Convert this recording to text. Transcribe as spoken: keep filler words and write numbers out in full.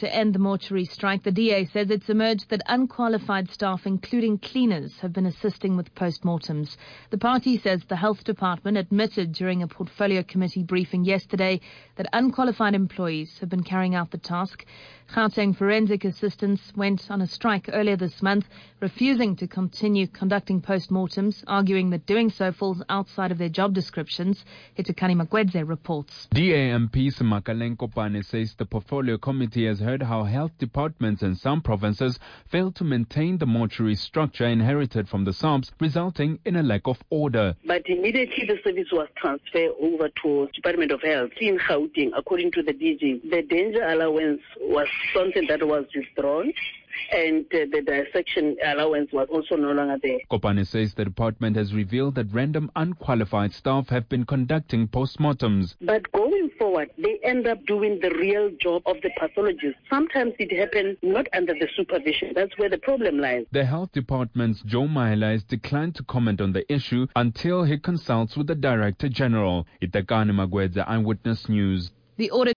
to end the mortuary strike, the D A says it's emerged that unqualified staff, including cleaners, have been assisting with postmortems. The party says the health department admitted during a portfolio committee briefing yesterday that unqualified employees have been carrying out the task. Gauteng forensic assistants went on a strike earlier this month, refusing to continue conducting postmortems, arguing that doing so falls outside of their job descriptions. Hitukani Magwedze reports. D A M P Simakale Nkopane says the portfolio committee has heard how health departments in some provinces failed to maintain the mortuary structure inherited from the S A R Ps, resulting in a lack of order. But immediately the service was transferred over to Department of Health in Gauteng. According to the D G, the danger allowance was something that was withdrawn, and uh, the dissection allowance was also no longer there. Kopane says the department has revealed that random unqualified staff have been conducting postmortems. But going forward, they end up doing the real job of the pathologist. Sometimes it happens not under the supervision. That's where the problem lies. The health department's Joe Mahela has declined to comment on the issue until he consults with the Director General. Itakani Magwedza, Eyewitness News. The audit